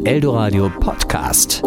Eldoradio Podcast.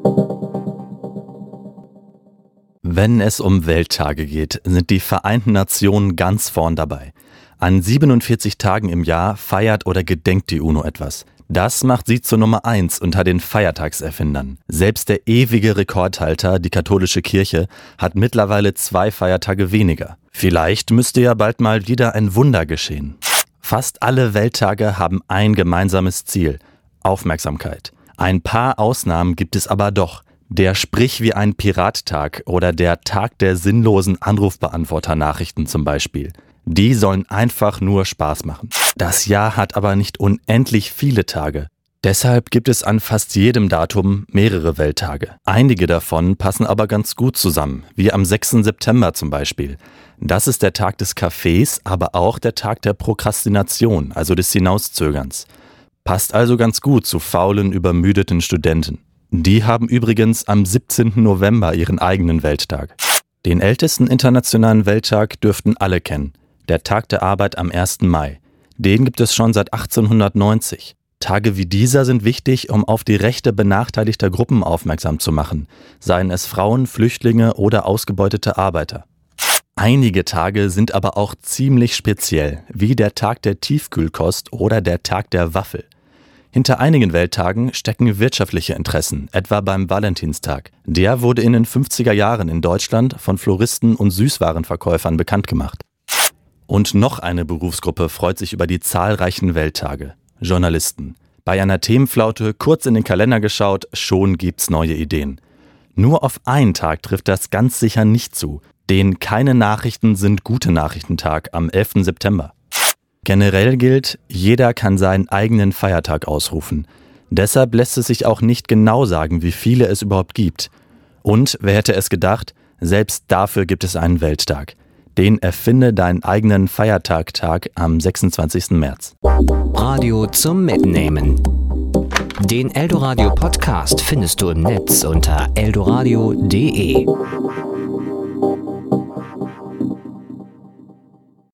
Wenn es um Welttage geht, sind die Vereinten Nationen ganz vorn dabei. An 47 Tagen im Jahr feiert oder gedenkt die UNO etwas. Das macht sie zur Nummer 1 unter den Feiertagserfindern. Selbst der ewige Rekordhalter, die katholische Kirche, hat mittlerweile 2 Feiertage weniger. Vielleicht müsste ja bald mal wieder ein Wunder geschehen. Fast alle Welttage haben ein gemeinsames Ziel: Aufmerksamkeit. Ein paar Ausnahmen gibt es aber doch. Der Sprich wie ein Pirat-Tag oder der Tag der sinnlosen Anrufbeantworter-Nachrichten zum Beispiel. Die sollen einfach nur Spaß machen. Das Jahr hat aber nicht unendlich viele Tage. Deshalb gibt es an fast jedem Datum mehrere Welttage. Einige davon passen aber ganz gut zusammen, wie am 6. September zum Beispiel. Das ist der Tag des Kaffees, aber auch der Tag der Prokrastination, also des Hinauszögerns. Passt also ganz gut zu faulen, übermüdeten Studenten. Die haben übrigens am 17. November ihren eigenen Welttag. Den ältesten internationalen Welttag dürften alle kennen. Der Tag der Arbeit am 1. Mai. Den gibt es schon seit 1890. Tage wie dieser sind wichtig, um auf die Rechte benachteiligter Gruppen aufmerksam zu machen, seien es Frauen, Flüchtlinge oder ausgebeutete Arbeiter. Einige Tage sind aber auch ziemlich speziell, wie der Tag der Tiefkühlkost oder der Tag der Waffel. Hinter einigen Welttagen stecken wirtschaftliche Interessen, etwa beim Valentinstag. Der wurde in den 50er Jahren in Deutschland von Floristen und Süßwarenverkäufern bekannt gemacht. Und noch eine Berufsgruppe freut sich über die zahlreichen Welttage: Journalisten. Bei einer Themenflaute kurz in den Kalender geschaut, schon gibt's neue Ideen. Nur auf einen Tag trifft das ganz sicher nicht zu: den Keine Nachrichten sind gute Nachrichtentag am 11. September. Generell gilt, jeder kann seinen eigenen Feiertag ausrufen. Deshalb lässt es sich auch nicht genau sagen, wie viele es überhaupt gibt. Und, wer hätte es gedacht, selbst dafür gibt es einen Welttag. Den Erfinde deinen eigenen Feiertag-Tag am 26. März. Radio zum Mitnehmen. Den Eldoradio Podcast findest du im Netz unter eldoradio.de.